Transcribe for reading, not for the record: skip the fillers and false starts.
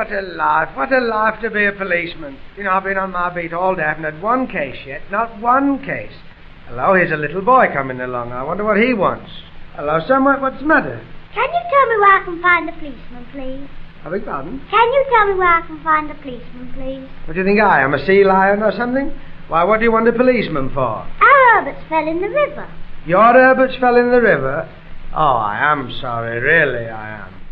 what a life. What a life to be a policeman. You know, I've been on my beat all day. I haven't had one case yet. Not one case. Hello, here's a little boy coming along. I wonder what he wants. Hello, son, what's the matter? Can you tell me where I can find the policeman, please? I beg pardon? Can you tell me where I can find the policeman, please? What do you think I am, a sea lion or something? Why, what do you want a policeman for? Our Herberts fell in the river. Your Herberts fell in the river? Oh, I am sorry, really I am.